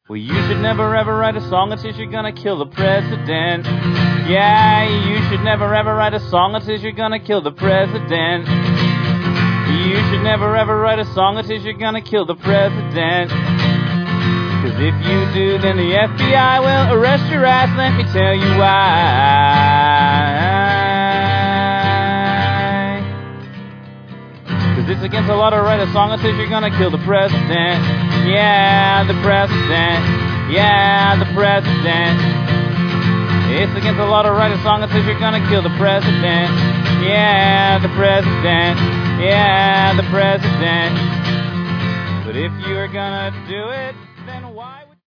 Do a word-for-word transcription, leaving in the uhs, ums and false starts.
Well, you should never ever write a song that says you're gonna kill the president. Yeah, you should never ever write a song that says you're gonna kill the president. You should never ever write a song that says you're gonna kill the president. Cause if you do, then the F B I will arrest your ass, let me tell you why. Cause it's against the law to write a song that says you're gonna kill the president. Yeah, the president. Yeah, the president. It's against the law to write a song that says you're gonna kill the president. Yeah, the president. Yeah, the president. But if you're gonna do it,